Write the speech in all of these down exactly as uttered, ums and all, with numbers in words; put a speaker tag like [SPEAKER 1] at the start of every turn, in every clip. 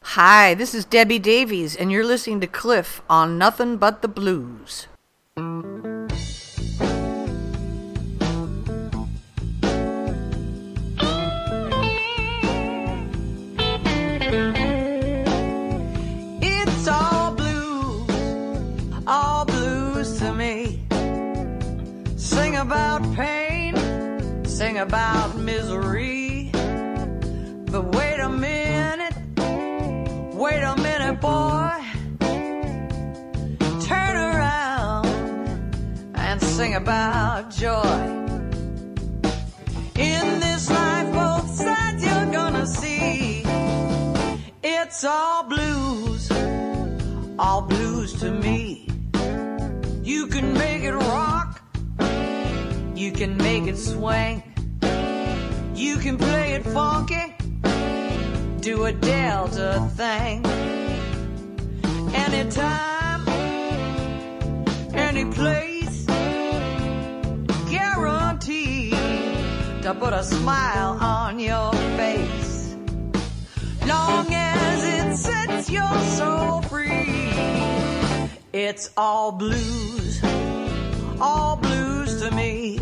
[SPEAKER 1] Hi, this is Debbie Davies, and you're listening to Cliff on Nothing But the Blues.
[SPEAKER 2] It's all blues, all blues to me. Sing about pain, sing about misery. But wait a minute, wait a minute, boy. Turn around and sing about joy. In this life, both sides you're gonna see. It's all blues, all blues to me. You can make it rock, you can make it swing, you can play it funky, do a Delta thing. Anytime, any place, guaranteed to put a smile on your face. Long as it sets your soul free, it's all blues, all blues to me.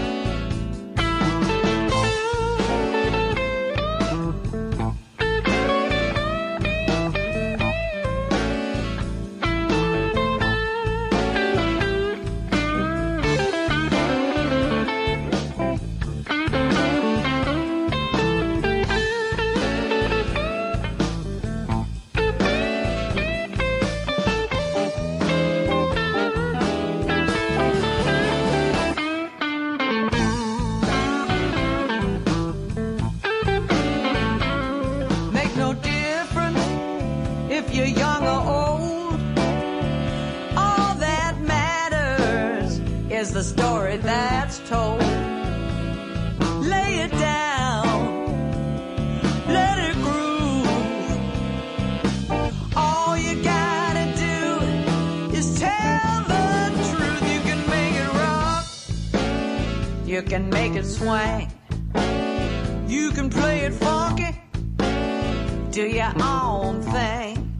[SPEAKER 2] The story that's told. Lay it down, let it groove. All you gotta do is tell the truth. You can make it rock, you can make it swing, you can play it funky, do your own thing.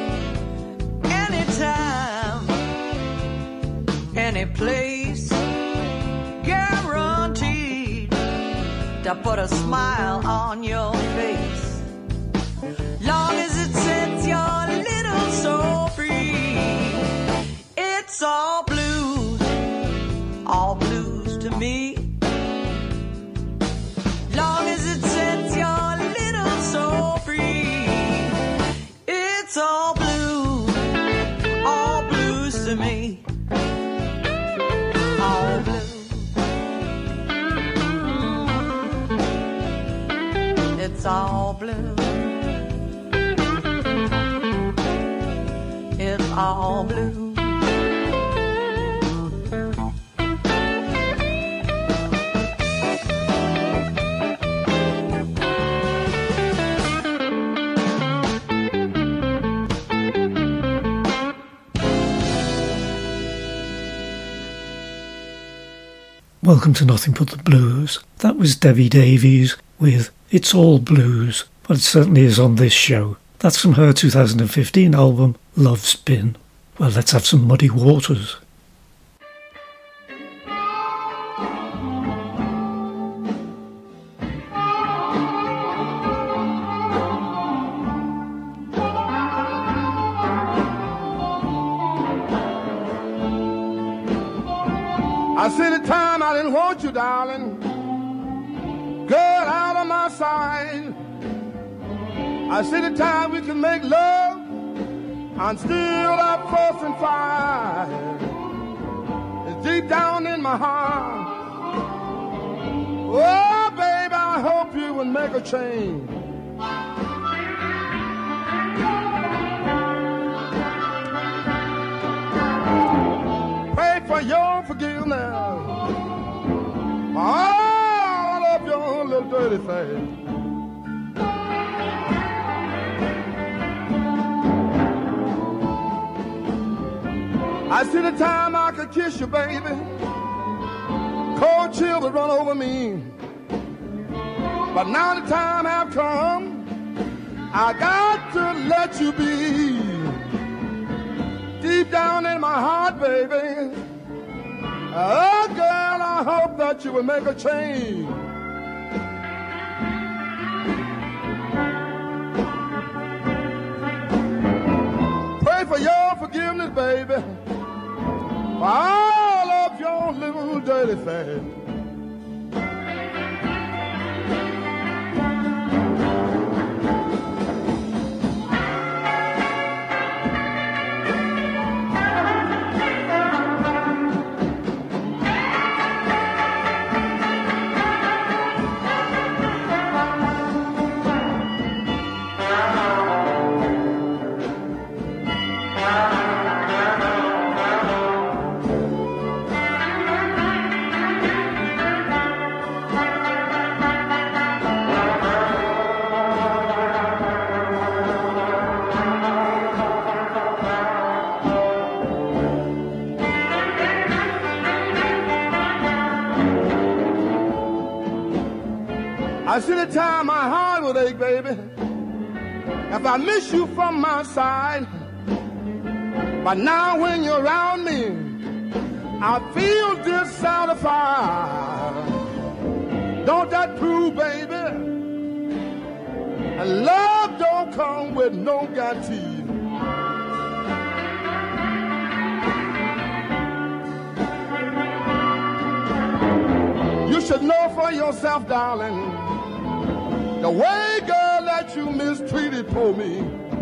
[SPEAKER 2] Anytime, any place, guaranteed to put a smile on your face. Long as it sets your little soul free, it's all blues, all blues to me. Long as it sets your little soul free, it's all blues, all blues to me. All blue. It's all blue. It's all blue.
[SPEAKER 3] Welcome to Nothing But the Blues. That was Debbie Davies with It's All Blues, but it certainly is on this show. That's from her two thousand fifteen album, Love's Been. Well, let's have some Muddy Waters.
[SPEAKER 4] I see the time I didn't want you, darling. Girl, out of my sight. I see the time we can make love and still up fuss and fight. It's deep down in my heart. Oh, baby, I hope you would make a change. Pray for your forgiveness. All of your little dirty face. I see the time I could kiss you, baby. Cold chill would run over me. But now the time have come, I got to let you be. Deep down in my heart, baby. Oh, girl, I hope that you will make a change. Pray for your forgiveness, baby, for all of your little dirty things. I see the time my heart would ache, baby, if I miss you from my side. But now when you're around me, I feel dissatisfied. Don't that prove, baby, and love don't come with no guarantee. You should know for yourself, darling, the way, girl, that you mistreated poor me.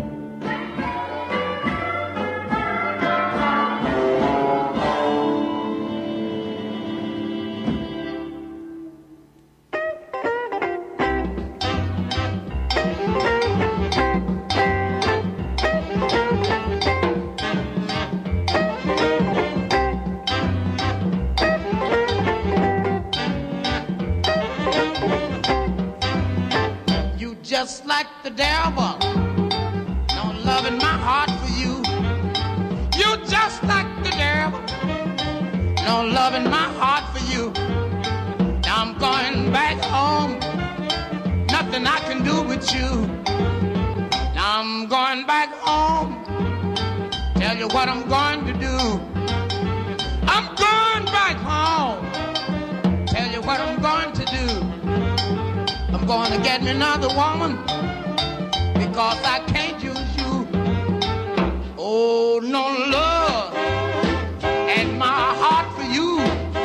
[SPEAKER 2] Just like the devil, no love in my heart for you. You just like the devil, no love in my heart for you. Now I'm going back home, nothing I can do with you. Now I'm going back home, tell you what I'm going to do. I'm going back home, tell you what I'm going to do. I'm gonna get me another woman because I can't use you. Oh, no love and my heart for you.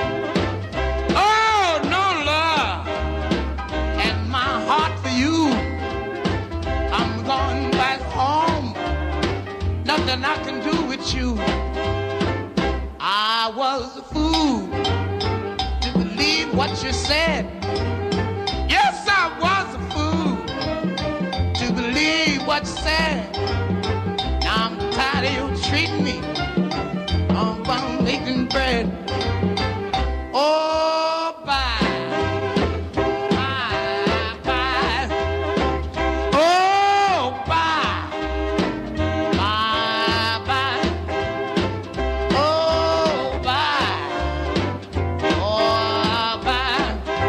[SPEAKER 2] Oh, no love and my heart for you. I'm going back home, nothing I can do with you. I was a fool to believe what you said. Yes, I was a fool to believe what you said. Now I'm tired of you treating me on bone baking bread. Oh, bye, bye, bye. Oh, bye, bye, bye. Oh, bye, oh, bye.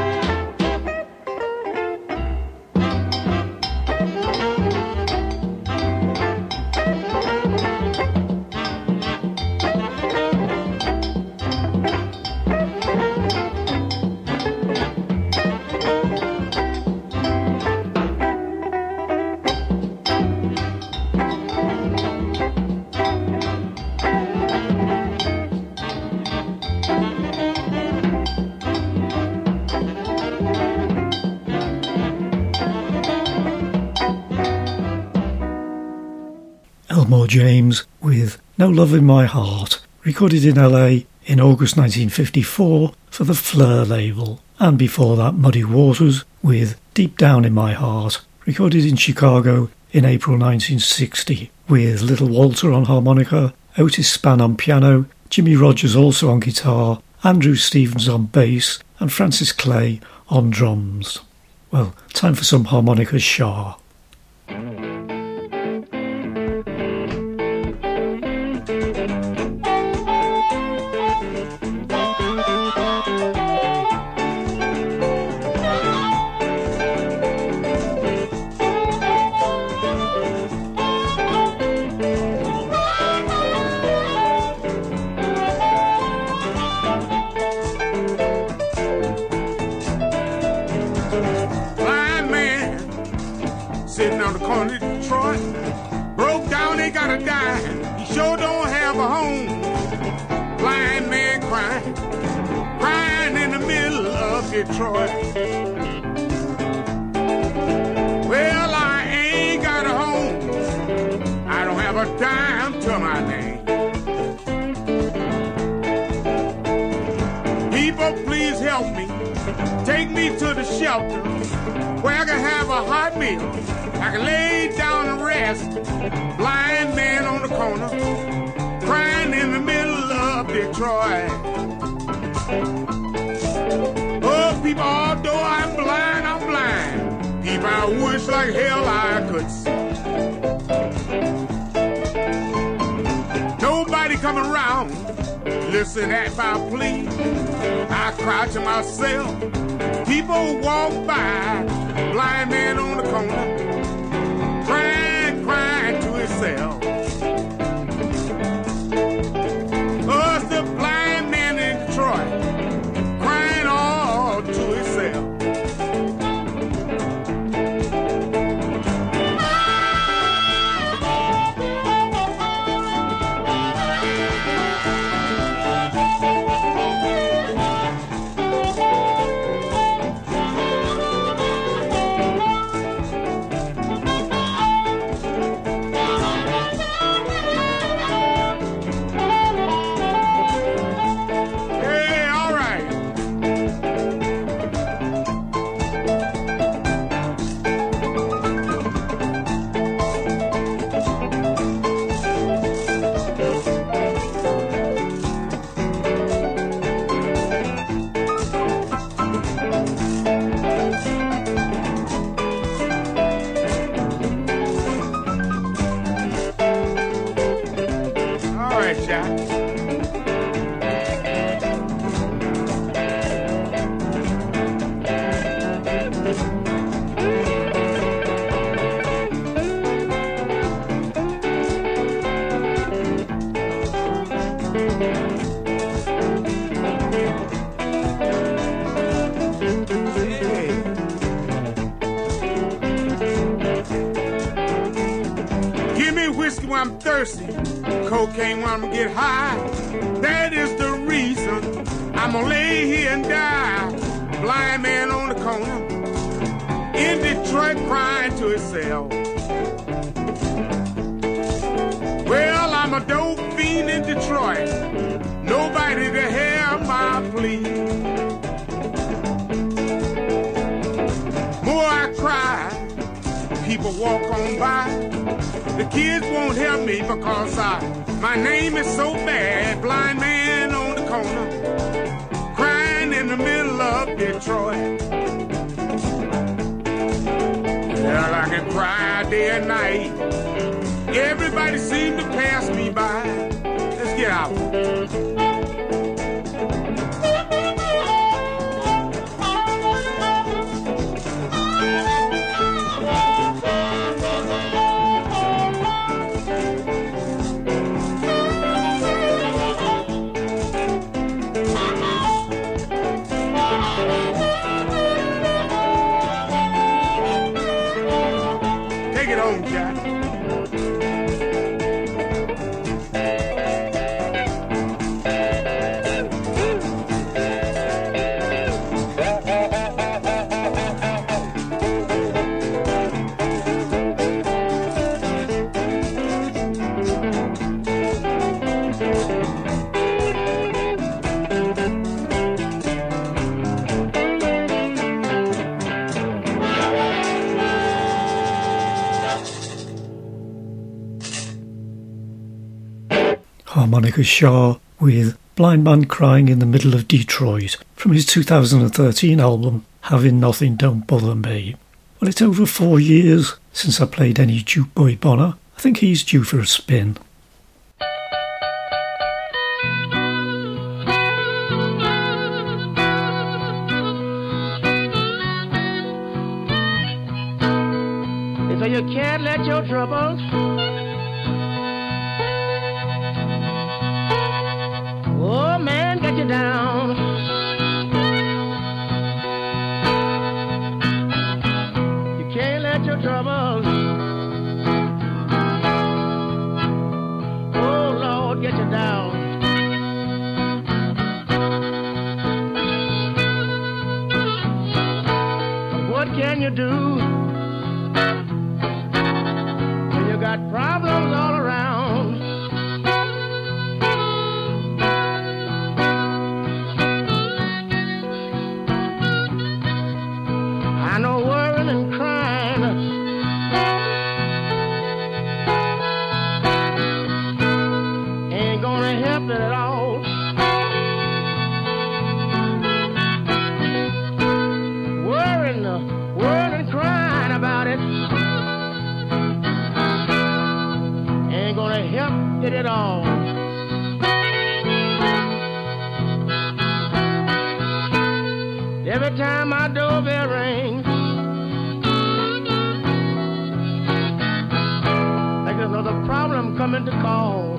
[SPEAKER 3] Elmore James with No Love in My Heart, recorded in L A in August nineteen fifty-four for the Fleur label, and before that Muddy Waters with Deep Down in My Heart, recorded in Chicago in April nineteen sixty, with Little Walter on harmonica, Otis Spann on piano, Jimmy Rogers also on guitar, Andrew Stevens on bass, and Francis Clay on drums. Well, time for some harmonica Shah.
[SPEAKER 4] on the corner of Detroit. Broke down, they got a dime. He sure don't have a home. Blind man crying, crying in the middle of Detroit. Well, I ain't got a home. I don't have a dime to my name. People, please help me. Take me to the shelter where I can have a hot meal. I can lay down and rest. Blind man on the corner, crying in the middle of Detroit. Oh, people, although I'm blind, I'm blind. People, I wish like hell I could see. Nobody coming around, listen at my plea. I cry to myself. People walk by, blind man on the corner, crying, crying to himself. Oh, it's the blind man in Detroit, crying all to himself. I'm thirsty, cocaine when I'm get high. That is the reason I'm gonna lay here and die. Blind man on the corner in Detroit crying to himself. Well, I'm a dope fiend in Detroit, nobody to hear my plea. More I cry, people walk on by. The kids won't help me because I, my name is so bad. Blind man on the corner, crying in the middle of Detroit. Well, I can cry day and night. Everybody seems to pass me by. Let's get out.
[SPEAKER 3] Harmonica Shaw with Blind Man Crying in the Middle of Detroit from his two thousand thirteen album Having Nothing Don't Bother Me. Well, it's over four years since I played any Duke Boy Bonner. I think he's due for a spin.
[SPEAKER 5] So you can't let your troubles oh man, get you down. You can't let your troubles help get it all. Every time my doorbell rings, like there's another problem coming to call.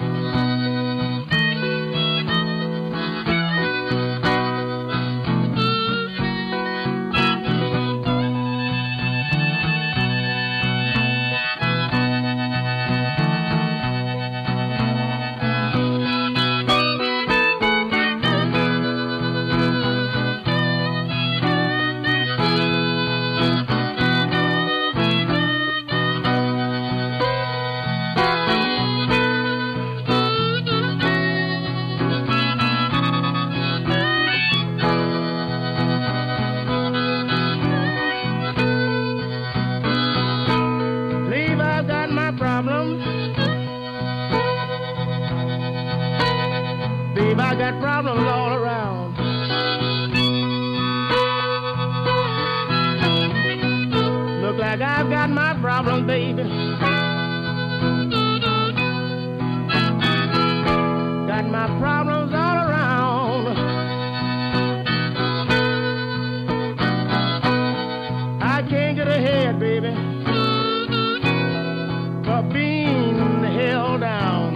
[SPEAKER 5] I got problems all around. Look like I've got my problems, baby. Got my problems all around. I can't get ahead, baby, for being held down.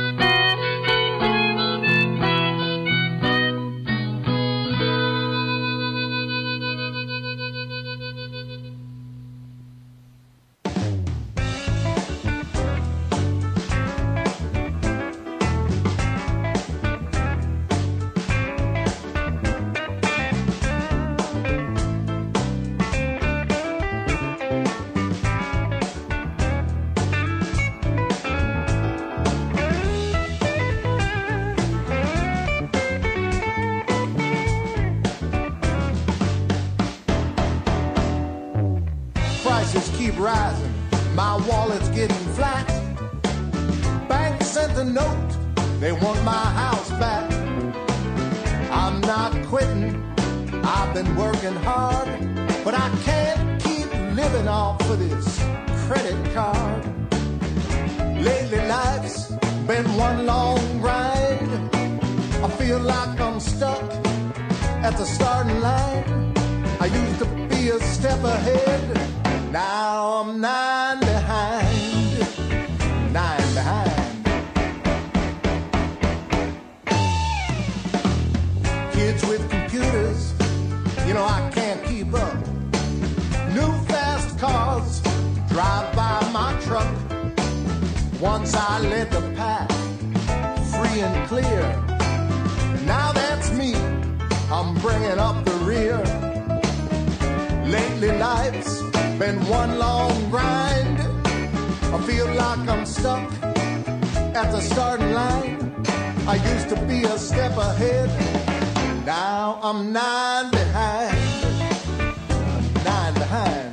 [SPEAKER 6] Keep rising, my wallet's getting flat. Bank sent a note, they want my house back. I'm not quitting, I've been working hard, but I can't keep living off of this credit card. Lately life's been one long grind. I feel like I'm stuck at the starting line. I used to be a step ahead, now I'm nine behind, nine behind. Kids with computers, you know I can't keep up. New fast cars drive by my truck. Once I led the pack, free and clear. Now that's me, I'm bringing up the rear. Lately life's been one long grind. I feel like I'm stuck at the starting line. I used to be a step ahead, now I'm nine behind, nine behind.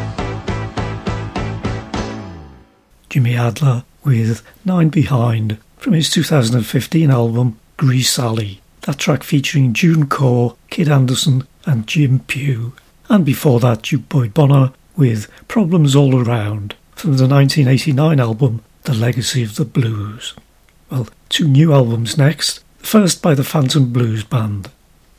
[SPEAKER 3] Jimmy Adler with Nine Behind from his two thousand fifteen album Grease Alley. That track featuring June Core, Kid Anderson and Jim Pugh. And before that, Duke Boyd Bonner with Problems All Around from the nineteen eighty-nine album The Legacy of the Blues. Well, two new albums next. The first by the Phantom Blues Band.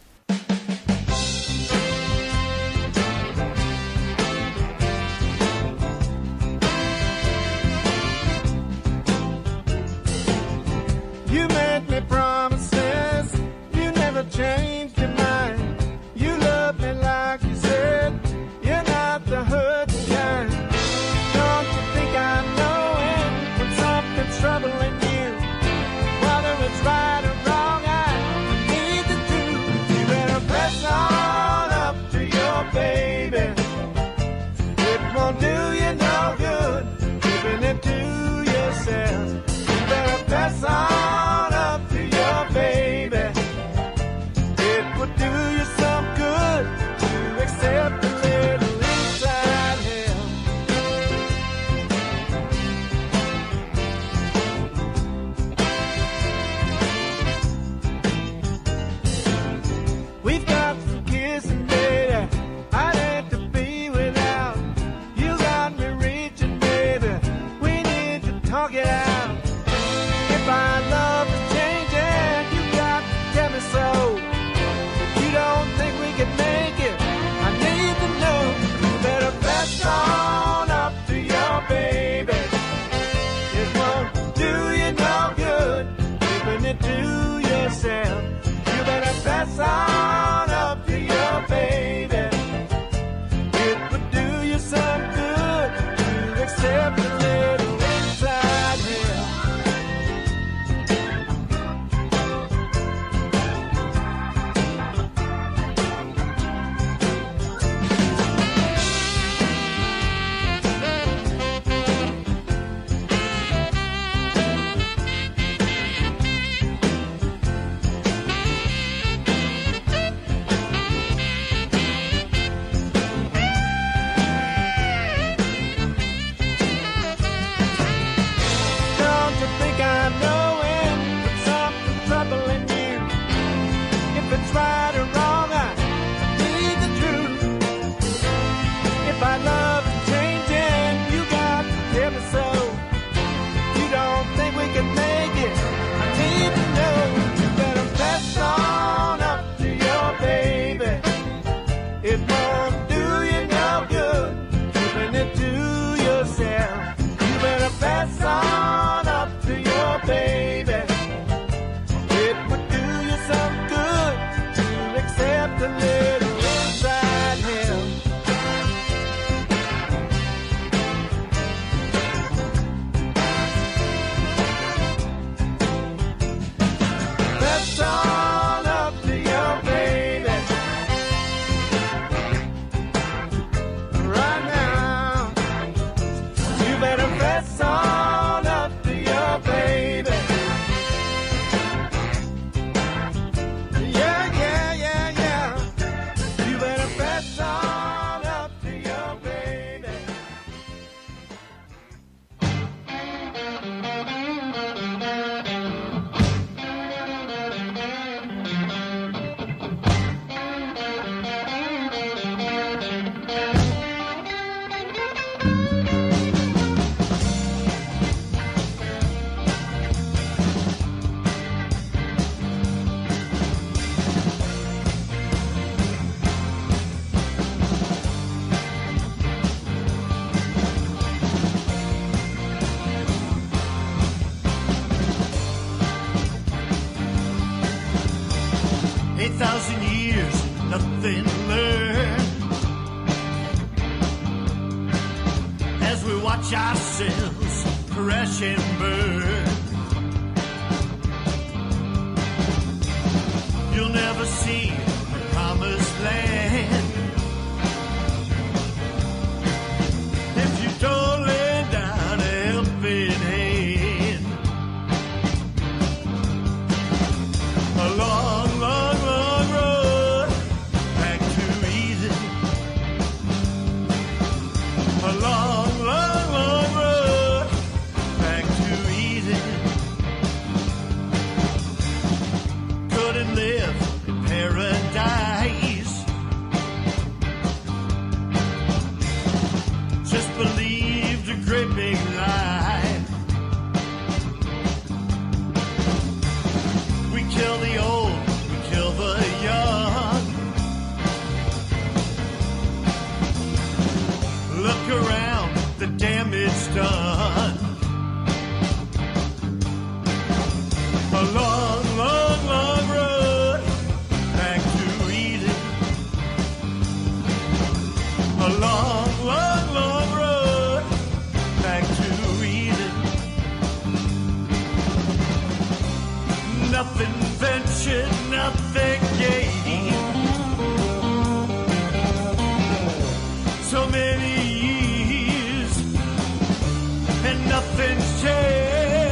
[SPEAKER 6] You made me promises, you never changed your mind. You love me like you said, you're not the hurting kind. Don't you think I'm knowing when something's troubling you? Whether it's right or wrong, I need the truth. You better press on up to your baby. It won't do you no good, giving it to yourself. You better press on. On up to your baby. It would do you some good to accept a little inside here.
[SPEAKER 7] Eight thousand years, nothing learned. As we watch ourselves crash and burn, you'll never see the promised land if you don't lay down a helping hand. A long, long, long road back to Eden. A long, long, long road back to Eden. nothing ventured, nothing gained. So many years and nothing's changed.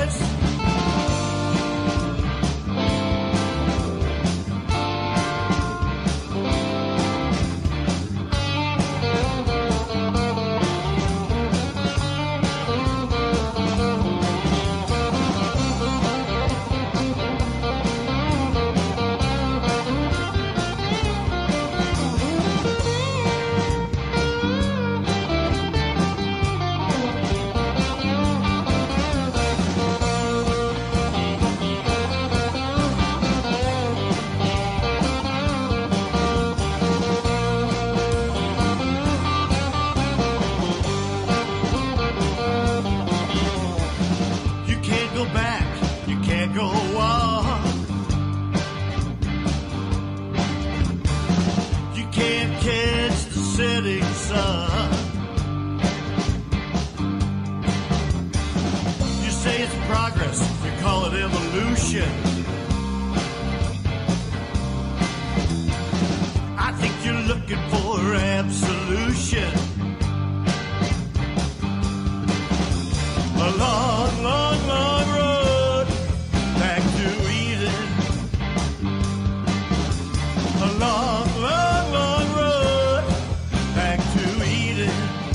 [SPEAKER 7] I think you're looking for absolution. A long, long, long road back to Eden. A long, long, long road back to Eden.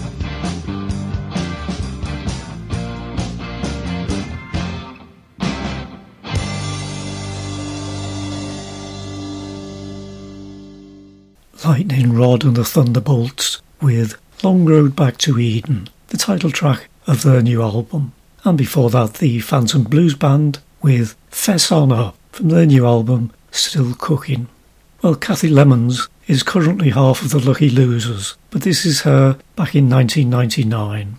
[SPEAKER 3] Lightning Rod and the Thunderbolts with Long Road Back to Eden, the title track of their new album. And before that, the Phantom Blues Band with Fess On Up from their new album, Still Cooking. Well, Kathy Lemons is currently half of the Lucky Losers, but this is her back in nineteen ninety-nine.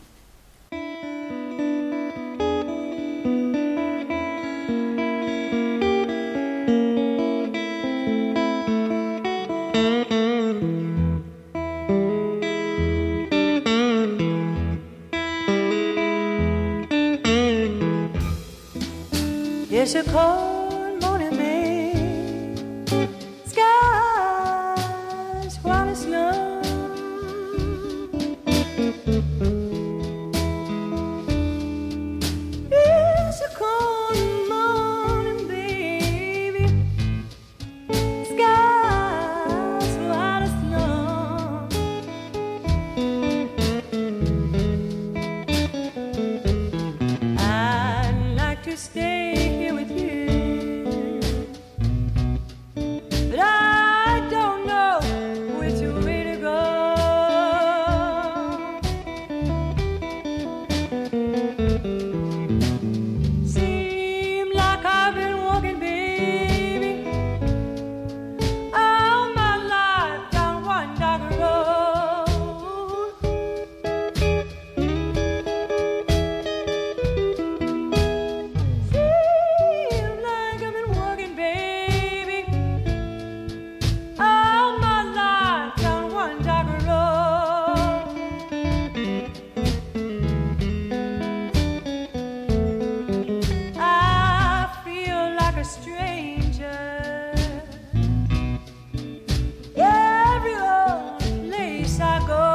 [SPEAKER 8] It's a cold morning, May. Skies white as snow. It's a cold morning, baby. Skies white as snow. I'd like to stay here with you, but I don't know which way to go. Seems like I've been walking, baby, all my life down one dark road. Seems like I've been walking, baby, all my life down one dark road. I feel like a stranger every old place I go.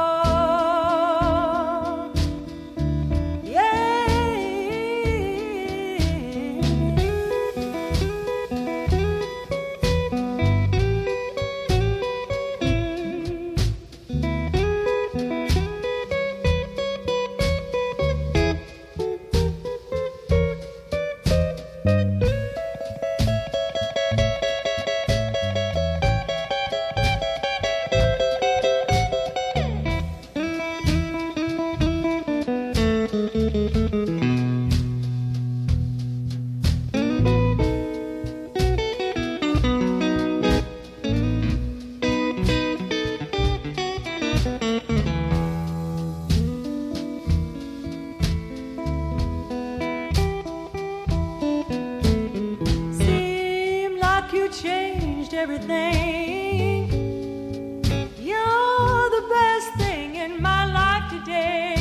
[SPEAKER 8] Seem like you changed everything. You're the best thing in my life today.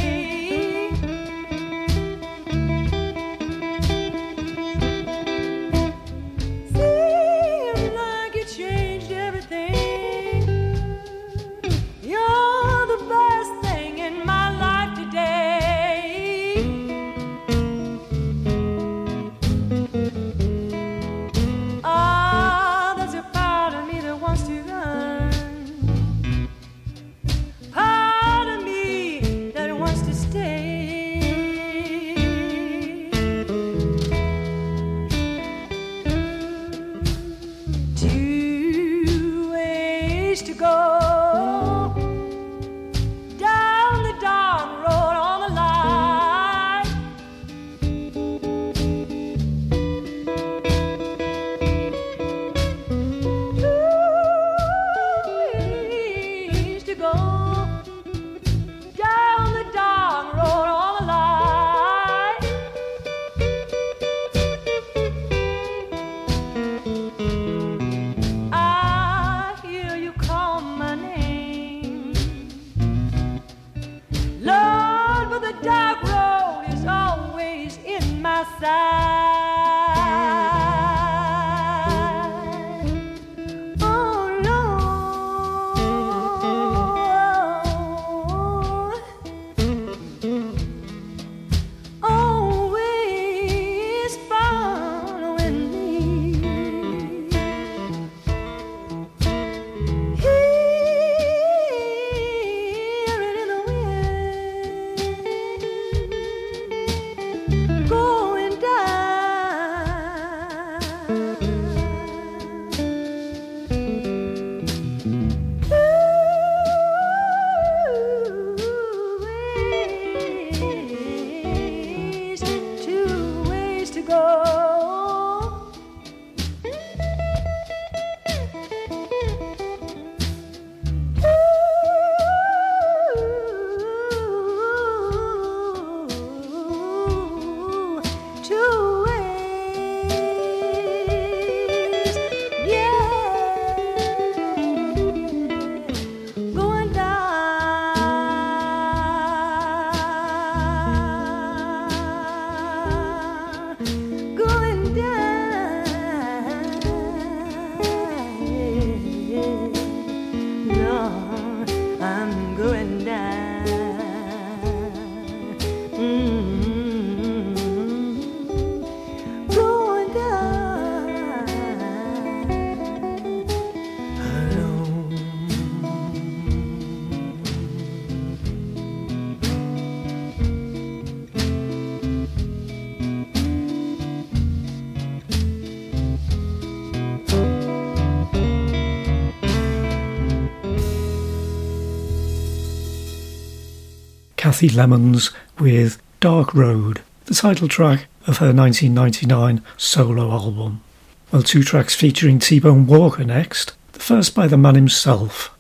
[SPEAKER 3] Kathy Lemons with Dark Road, the title track of her nineteen ninety-nine solo album. Well, two tracks featuring T-Bone Walker next, the first by the man himself.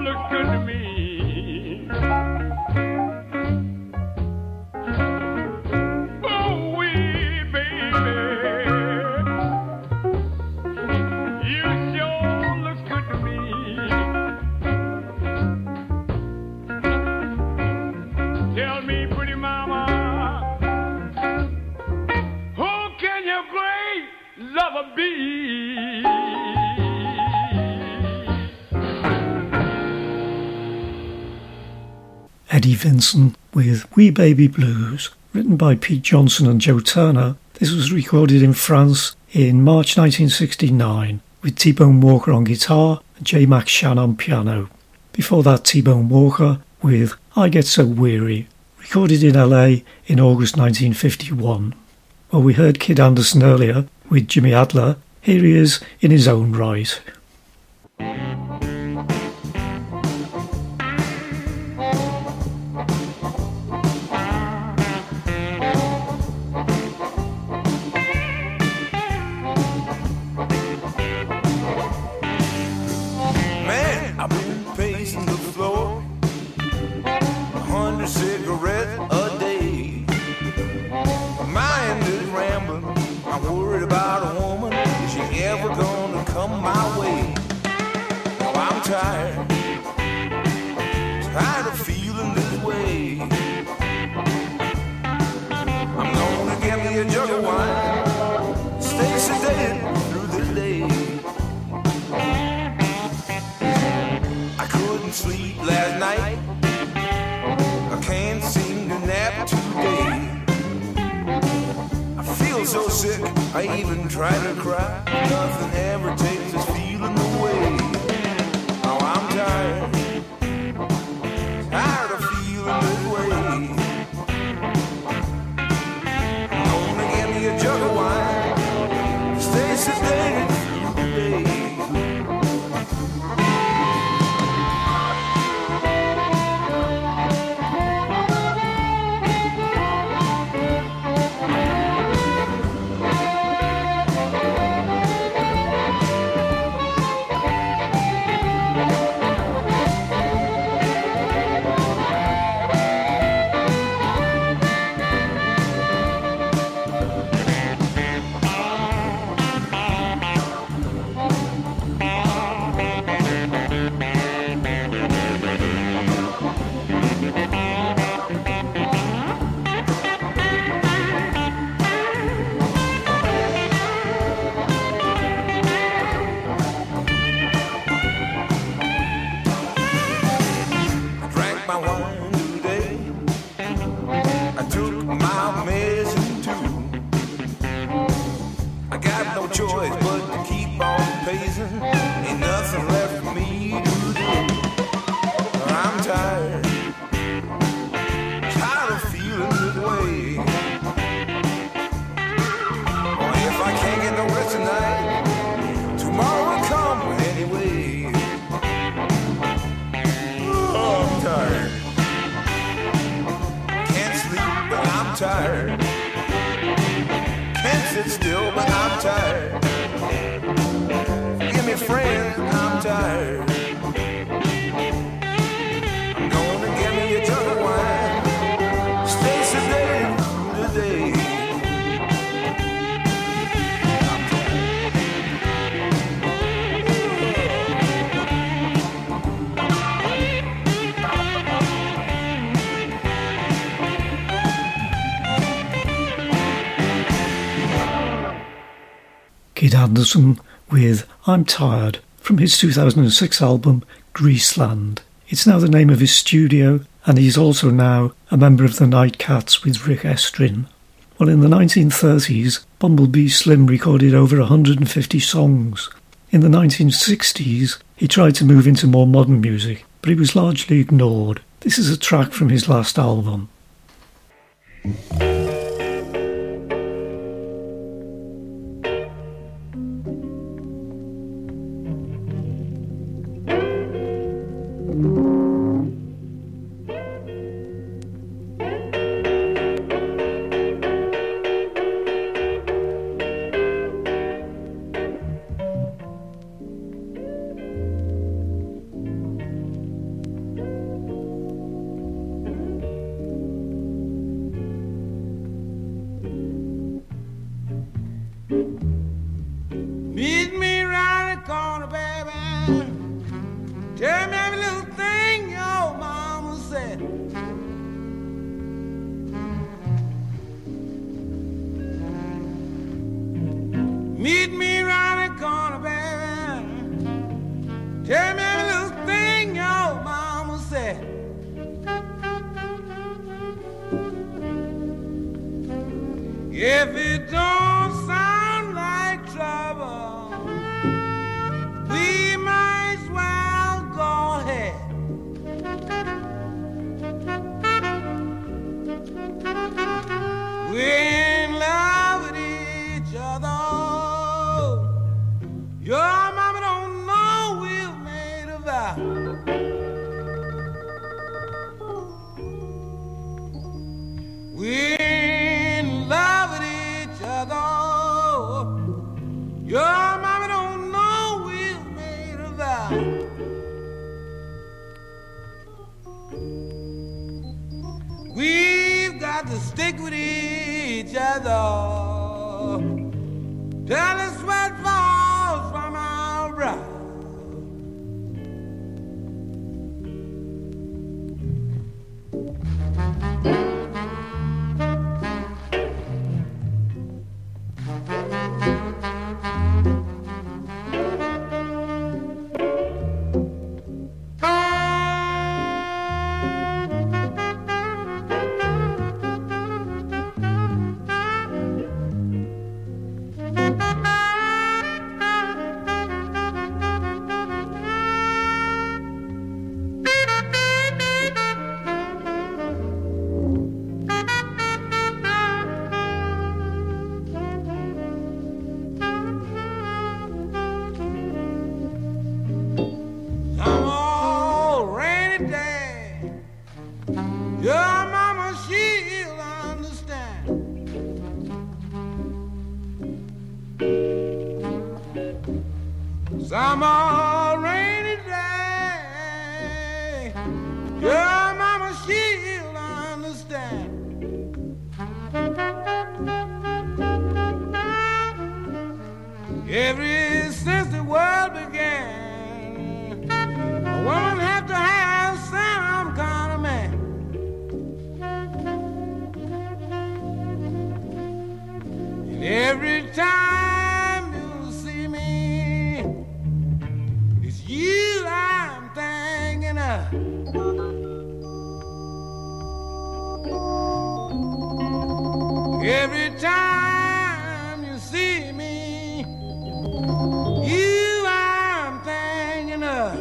[SPEAKER 7] looks good to me. Oh, wee baby, you sure looks good to me. Tell me, pretty mama, who can your great lover be?
[SPEAKER 3] Eddie Vinson with Wee Baby Blues, written by Pete Johnson and Joe Turner. This was recorded in France in March nineteen sixty-nine with T-Bone Walker on guitar and J. Mac Shan on piano. Before that, T-Bone Walker with I Get So Weary, recorded in L A in August nineteen fifty-one. Well, we heard Kid Anderson earlier with Jimmy Adler. Here he is in his own right.
[SPEAKER 6] Man, I've been pacing the floor, a hundred cigarettes a day. My mind is rambling, I'm worried about a woman. Is she ever gonna come my way? Oh, I'm tired, tired of feeling this way. I'm gonna get me a jug of wine, stay sedated through the day. I couldn't sleep last night, I can't seem to nap today. I feel so sick, I even try to cry. Nothing ever takes this feeling away. Oh, I'm tired, tired of feeling this way. I'm gonna get me a jug of wine, stay sedated through the day. Tired, can't sit still, but I'm tired. Give me friends, I'm tired. I'm gonna get me a jug of wine, stay sedated through the day.
[SPEAKER 3] Kid Anderson with I'm Tired from his two thousand six album Greaseland. It's now the name of his studio, and he's also now a member of the Nightcats with Rick Estrin. Well, in the nineteen thirties, Bumblebee Slim recorded over one hundred fifty songs. In the nineteen sixties, he tried to move into more modern music, but he was largely ignored. This is a track from his last album.
[SPEAKER 2] Tell me every little thing your mama said. Meet me around the corner, baby. Tell me every little thing your mama said. If it don't sound like trouble, we might as well go ahead. We're in love with each other. Your mama don't know we've made a vow. We're in love with each other. Your mama don't know we've made a vow. We've got to stick with each other till the sweat falls from our brow. Some old rainy day, your mama, she'll understand. Ever since the world began, a woman had to have some kind of man. And every time you see me, it's you I'm thinking of. Every time you see me, you I'm thinking of.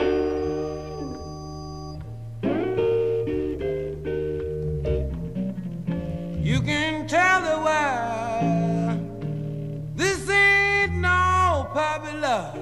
[SPEAKER 2] You can tell the world this ain't no puppy love.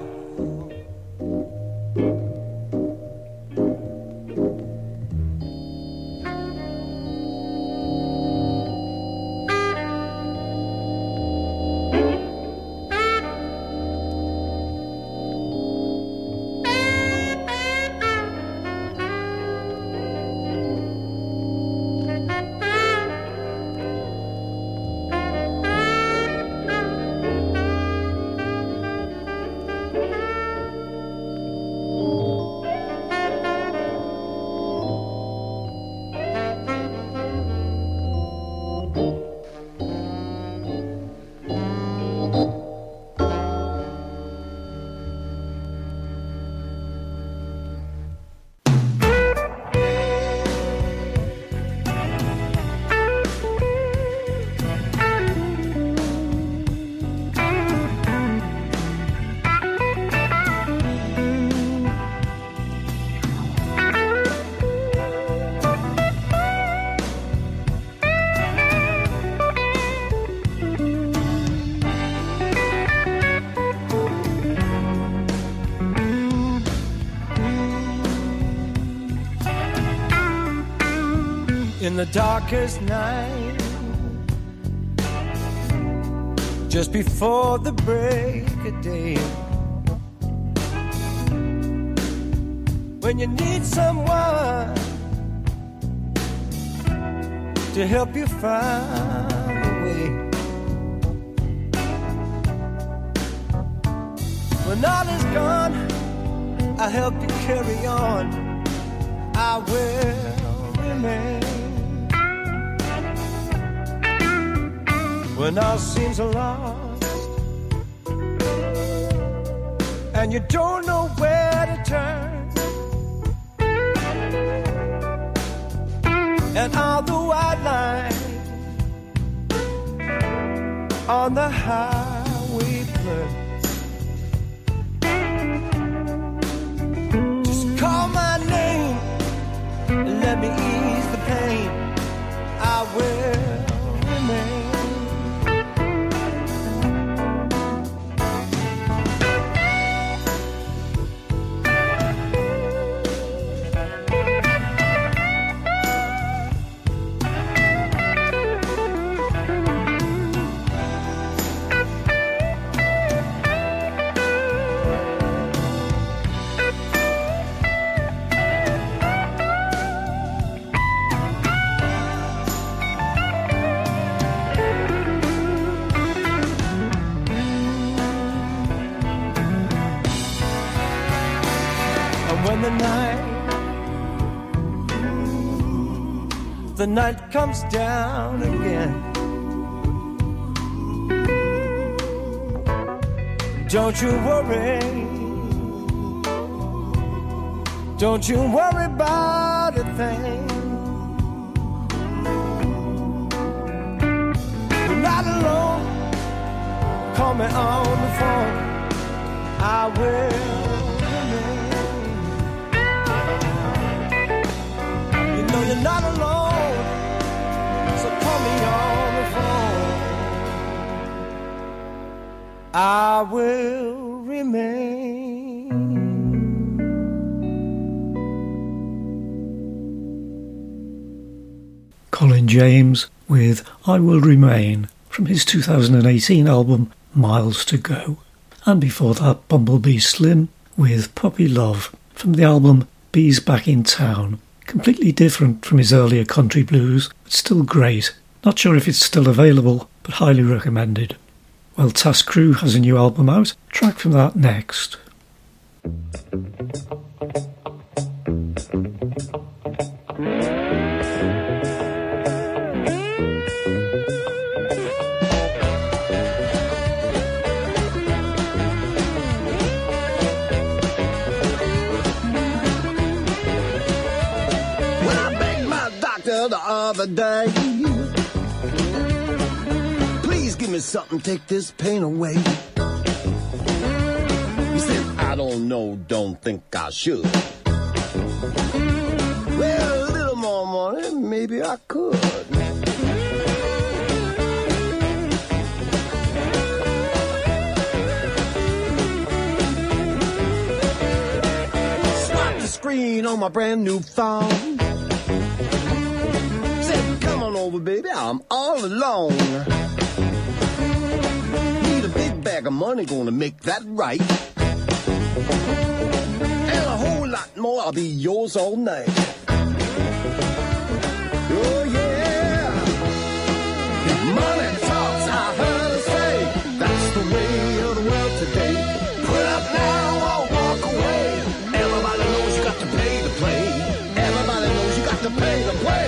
[SPEAKER 9] In the darkest night, just before the break of day, when you need someone to help you find a way, when all is gone I help you carry on. I will remain. When all seems lost and you don't know where to turn, and all the white lines on the highway burn. Just call my name and let me ease the pain. I will remain. When the night, the night comes down again, don't you worry, don't you worry about a thing. You're not alone, call me on the phone, I will. No, you're not alone, so call me on the phone. I will remain.
[SPEAKER 3] Colin James with I Will Remain from his two thousand eighteen album Miles to Go. And before that, Bumblebee Slim with Puppy Love from the album Bees Back in Town. Completely different from his earlier country blues, but still great. Not sure if it's still available, but highly recommended. Well, Task Crew has a new album out. Track from that next.
[SPEAKER 10] The other day, please give me something, take this pain away. He said, I don't know, don't think I should. Well, a little more money, maybe I could. Swipe the screen on my brand new phone. Over, baby, I'm all alone. Need a big bag of money, gonna make that right. And a whole lot more, I'll be yours all night. Oh yeah, money talks, I heard her say. That's the way of the world today. Put up now or walk away. Everybody knows you got to pay to play. Everybody knows you got to pay to play.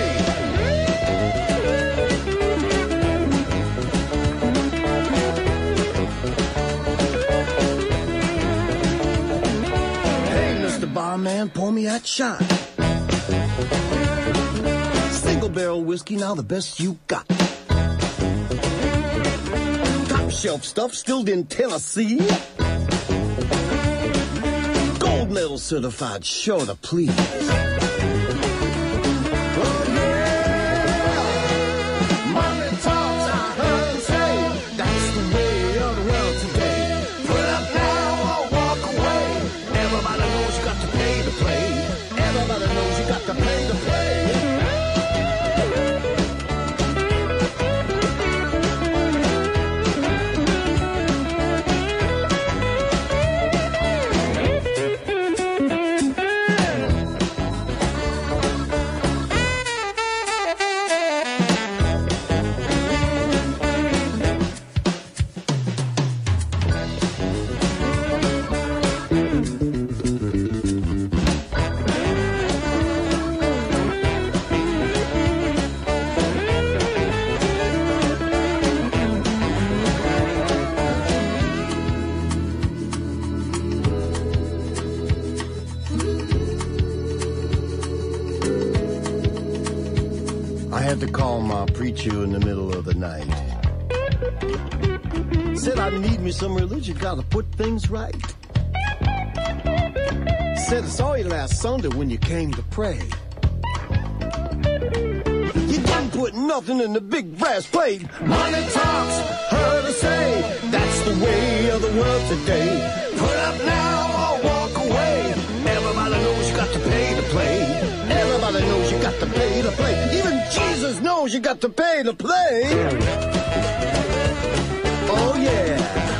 [SPEAKER 10] Barman, pour me that shot. Single barrel whiskey, now the best you got. Top shelf stuff, stilled in Tennessee. Gold medal certified, sure to please. Oh yeah, money talks, I heard say. That's the way of the world today. Put up now or walk away. Everybody knows you got to pay to play. Everybody knows you got to pay to play.
[SPEAKER 6] had to call my preacher in the middle of the night. Said I need me some religion, gotta put things right. Said I saw you last Sunday when you came to pray. You didn't put nothing in the big brass plate. Money talks, heard her say, that's the way of the world today. Put up now or walk away. Everybody knows you got to pay to play. Everybody knows you got to pay to play. Even Jesus knows you got to pay to play. Oh yeah.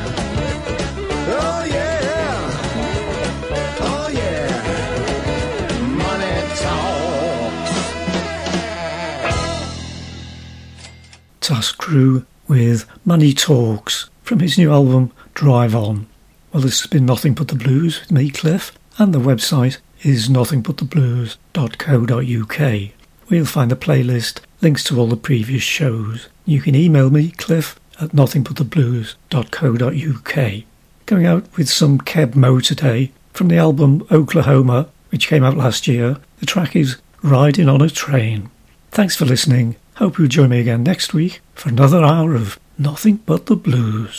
[SPEAKER 6] Oh yeah. Oh yeah. Money talks.
[SPEAKER 3] Task Crew with Money Talks from his new album Drive On. Well, this has been Nothing But the Blues with me, Cliff, and the website is nothing but the blues dot co dot uk, where you'll find the playlist, links to all the previous shows. You can email me, Cliff, at nothing but the blues dot co dot uk. Going out with some Keb Mo today from the album Oklahoma, which came out last year. The track is Riding on a Train. Thanks for listening. Hope you'll join me again next week for another hour of Nothing But the Blues.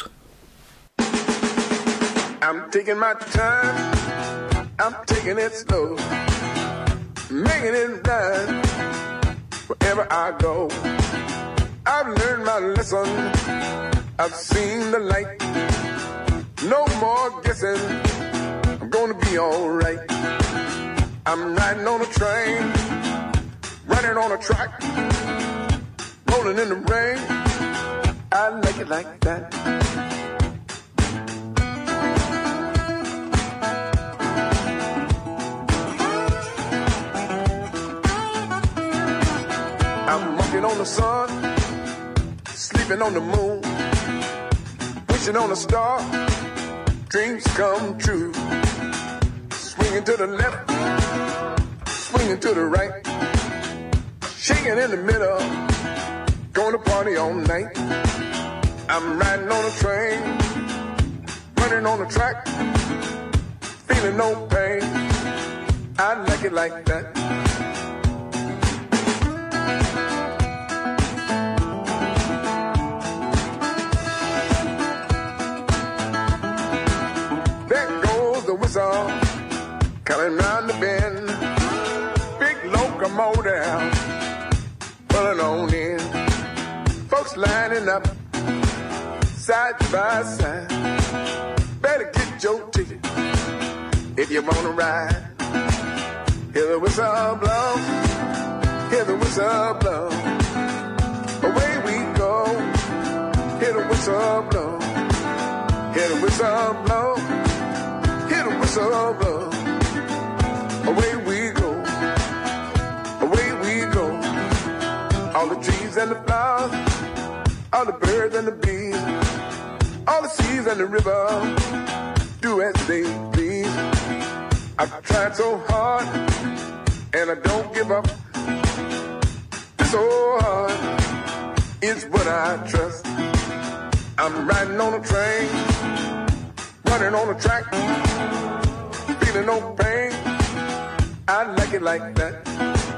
[SPEAKER 4] I'm taking my time, I'm taking it slow, making it right wherever I go. I've learned my lesson, I've seen the light. No more guessing, I'm gonna be alright. I'm riding on a train, running on a track, rolling in the rain. I like it like that. I'm walking on the sun, sleeping on the moon, wishing on a star, dreams come true. Swinging to the left, swinging to the right, shaking in the middle, going to party all night. I'm riding on a train, running on a track, feeling no pain. I like it like that. Coming round the bend, big locomotive pulling on in. Folks lining up, side by side. Better get your ticket if you wanna ride. Hear the whistle blow, hear the whistle blow. Away we go. Hear the whistle blow, hear the whistle blow. Hear the whistle blow. Away we go. Away we go. All the trees and the flowers, all the birds and the bees, all the seas and the river do as they please. I've tried so hard and I don't give up. So hard is what I trust. I'm riding on a train, running on a track, feeling no pain. I like it like that.